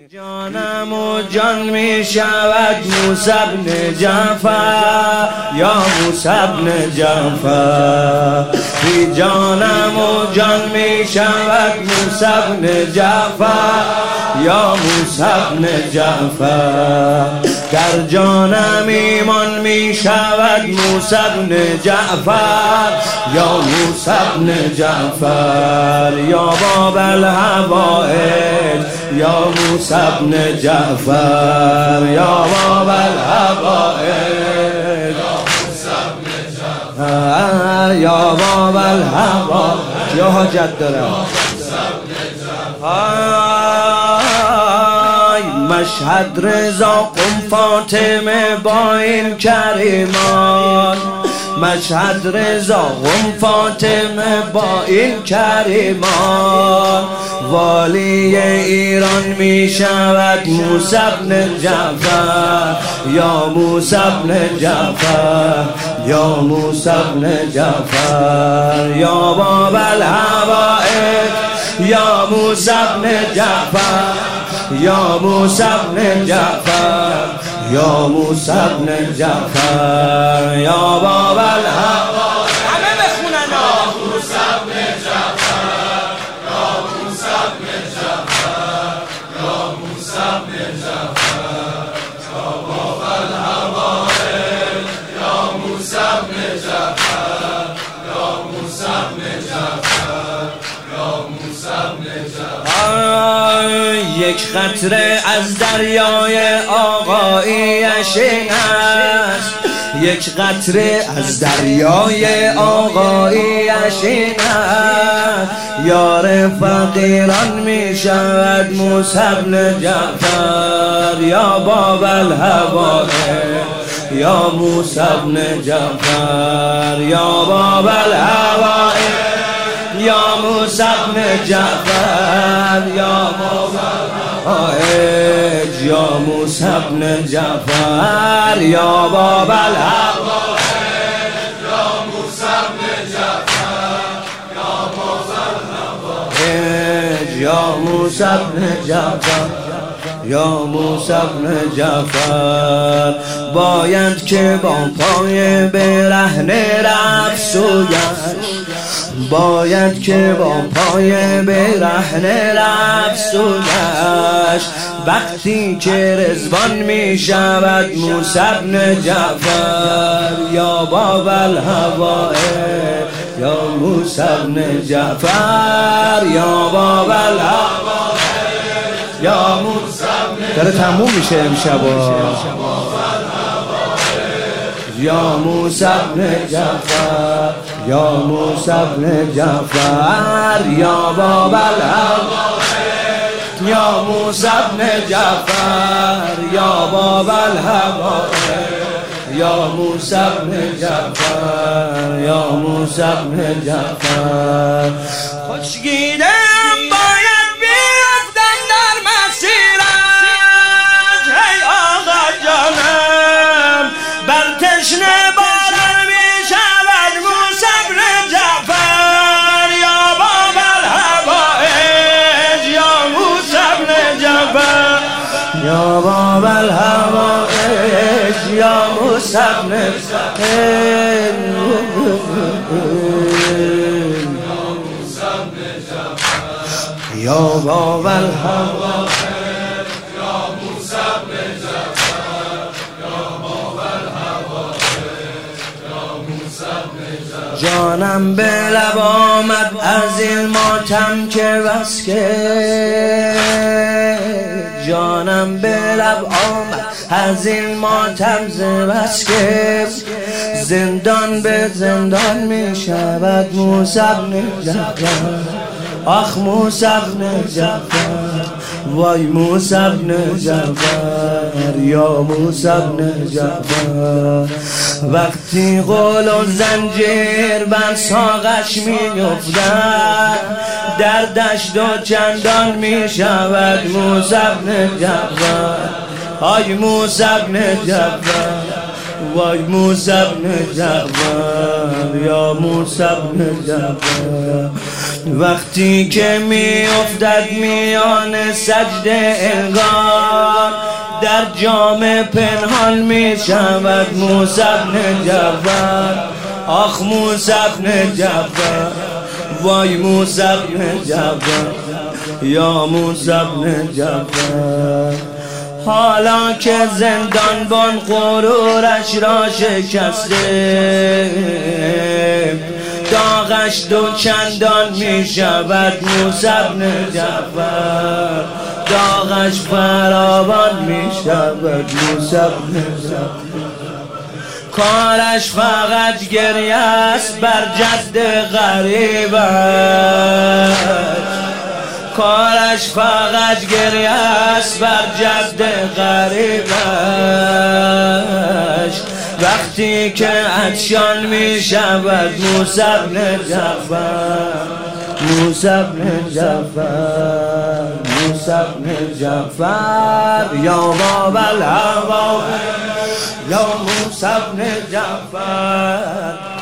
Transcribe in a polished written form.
جانم و جان می شود موسی بن جعفر، یا موسی بن جعفر. بی جانم و جان می شود موسی بن جعفر، یا موسی بن جعفر. در جانم ایمان می شود موسی بن جعفر، یا موسی بن جعفر. یا باب الحوائج یا موسی بن جعفر، یا باب الحوائج یا باب الحوائج. یا حاجت دارم مشهد رضا قم فاطمه با این کریمان، مشهد رضا قم فاطمه با این کریمان. والی ایران می شود موسی بن جعفر، یا موسی بن جعفر، یا موسی بن جعفر. یا باب الحوائج یا موسی بن جعفر، یا موسی بن جعفر، یا موسی بن جعفر. یا باب الحوائج همه بخونن یا موسی بن جعفر، یا موسی بن جعفر، یا موسی بن جعفر. یا باب الحوائج یا موسی بن جعفر، یا موسی بن جعفر، یا موسی بن جعفر. یک قطره از دریای آقایش این است، یک قطره از دریای آقایش این است. یار فقیران می شود موسی بن جعفر، یا باب الحوائج یا موسی بن جعفر. یا باب الحوائج یا موسی بن جعفر، یا باب الحوائج یا موسی بن جعفر. یا باب الحوائج یا موسی بن جعفر، یا باب الحوائج یا موسی بن جعفر، یا موسی بن جعفر. باید که با پای برهنه رفت سویش، باید که با پای برهنه رفت سویش. وقتی که رضوان می شود موسی بن جعفر، یا باب الحوائج یا موسی بن جعفر، یا باب الحوائج یا موسی بن. داره تموم میشه امشب. یا موسی بن جعفر، یا موسی بن جعفر. یا باب الحوائج یا موسی بن جعفر، یا باب الحوائج یا موسی بن جعفر، یا موسی بن جعفر. خشکیدم باید بیفتم در مسیرش، ای آقا جانم بر تشنه باران می شود موسی بن جعفر. یا باب الحوائج یا موسی بن جعفر، یا باب الحوائج یا موسی بن جعفر. یا باب الحوائج یا موسی بن جعفر، یا باب الحوائج یا موسی بن جعفر. جانم به لب آمد از این ماتم که بس که، جانم به لب آمد از این ماتم بس که. زندان به زندان می شود موسی بن جعفر، آخ موسی بن جعفر، وای موسی بن جعفر، یا موسی بن جعفر. وقتی قول و زنجیر بر ساقش می افتد، دردش دو چندان می شود موسی بن جعفر. آی موسی بن جعفر، وای موسی بن جعفر، یا موسی بن جعفر. وقتی که می افتد میان سجده انگار در جام پنهان می شود موسی بن جعفر. آخ موسی بن جعفر، وای موسی بن جعفر، یا موسی بن جعفر. حالا که زندانبان غرورش را شکسته، داغش دو چندان می شود موسی بن جعفر، داغش فراوان می شود موسی بن جعفر. کارش فقط گریه است بر جد غریبش، کارش فقط گریه است بر جد غریبش. وقتی که عطشان می شود موسی بن جعفر، موسی بن جعفر، موسی بن جعفر، یا باب الهوا یا موسی بن جعفر.